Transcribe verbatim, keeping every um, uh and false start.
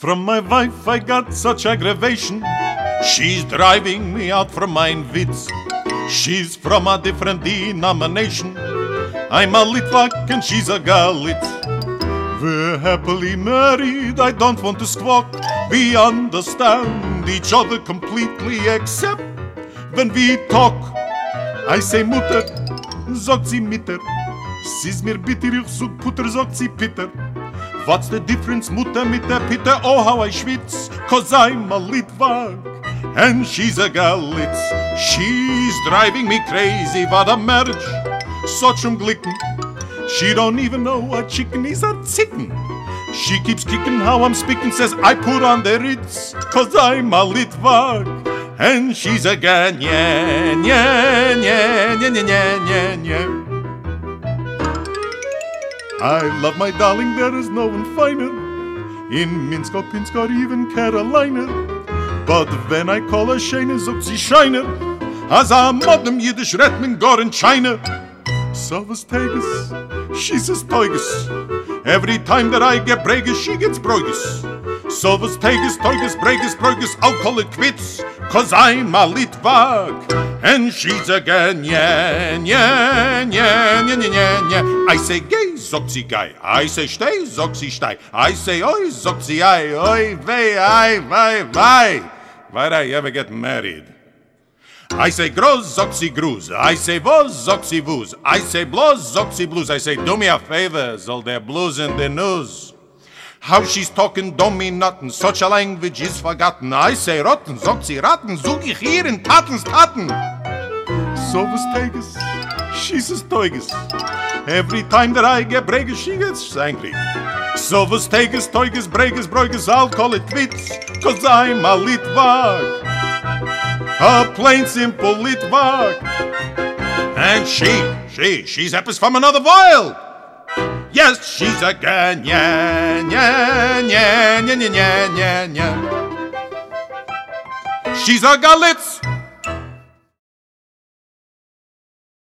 From my wife I got such aggravation. She's driving me out from mein Witz. She's from a different denomination. I'm a Litvak and she's a Galitz. We're happily married, I don't want to squawk. We understand each other completely, except when we talk. I say Mutter, sagt sie Mitter. Sie's mir bitter, ich sag Putter, sagt sie Pitter. What's the difference, Mutter, mit der Pitter? Oh, how I schwitz, cause I'm a Litvak and she's a Galitz. She's driving me crazy, what a marriage, such um Glicken. She don't even know a chicken is a chicken. She keeps kicking how I'm speaking, says I put on the Ritz, cause I'm a Litvak and she's a Gan, yeah, yeah, yeah, yeah, yeah, yeah, yeah. I love my darling, there is no one finer in Minsk or Pinsk or even Carolina. But when I call her Shane, sagt sie Scheiner, as a modern Yiddish Redman gor in China. So was Teges, she says Teuges. Every time that I get Breges, she gets Broiges. So was Teges, Teuges, Breges, Broiges, I'll call it quits, cause I'm a Litvak and she's a Gan, yeah, yeah, yeah, yeah, yeah, yeah. I say gay, sagt sie gei. I say stay, sagt sie stei. I say oi, sagt sie ei. Oi, wei, ei, wei, wei. Why'd I ever get married? I say groß, sagt sie gruz. I say was, sagt sie wuz. I say bloß, sagt sie blues. I say do me a favor, soll der blues in the news. How she's talking don't mean nothing, such a language is forgotten. I say rotten, sagt sie ratten, such ich hier in Tatens Taten. So was Teges, she says Teuges. Every time that I get Breges, she gets angry. So was Teges, Teuges, Breges, Broiges, I'll call it quits, cause I'm a Litvak, a plain simple Litvak. And she, she, she's happens from another world. Yes, she's a Gan, yeah, yeah, yeah, yeah, yeah, yeah, yeah. She's a Galitz.